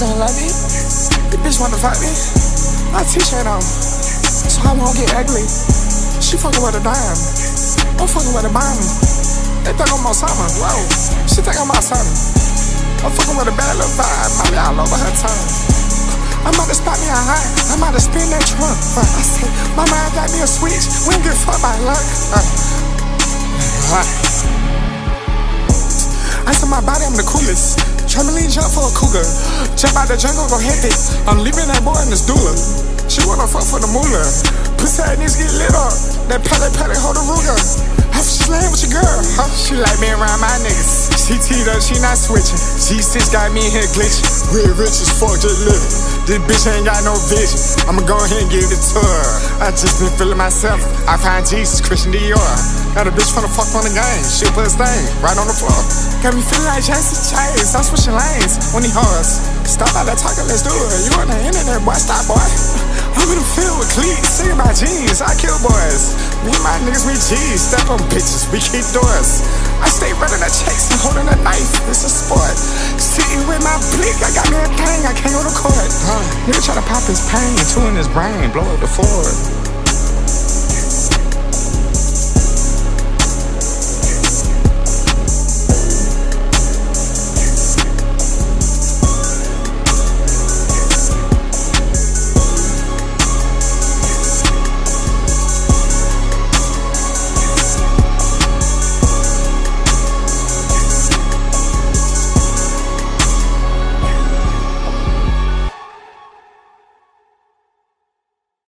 don't like me. The bitch wanna fight me. My t-shirt on, so I won't get ugly. She fucking with a dime, I'm fucking with a bomb. They think I'm Osama, whoa. She think I'm Osama. I'm fucking with a bad little vibe, Molly all over her tongue. I'm about to spot me a high, I'm about to spin that trunk. I say, my mind got me a switch, we don't get fucked by luck. I said my body, I'm the coolest. Trampoline jump for a cougar. Jump out the jungle, go hectic. I'm leaving that boy in this doula. She wanna fuck for the moolah. Pussy ass niggas get lit up. That pellet, hold a Ruger. She laying with your girl, huh? She like me around my niggas. She teed up, she not switching. G6 got me in here glitching. Real rich as fuck, just living. This bitch ain't got no vision. I'ma go ahead and give it to her. I just been feeling myself. I find Jesus, Christian Dior. Got a bitch finna fuck on the game. She'll put a stain right on the floor. Got me feeling like Jesse Chase. I'm switching lanes when he hars. Stop all that talking, let's do it. You on the internet, boy, stop, boy. I'm in the field with cleats, singing my jeans. I kill boys. Me and my niggas, we G's. Step on bitches, we keep doors. I stay running the checks and holding a knife. It's a sport. Sitting with my blick, I got me a thing. I can't go to court. Nigga try to pop his pain, two in his brain, blow up the Ford.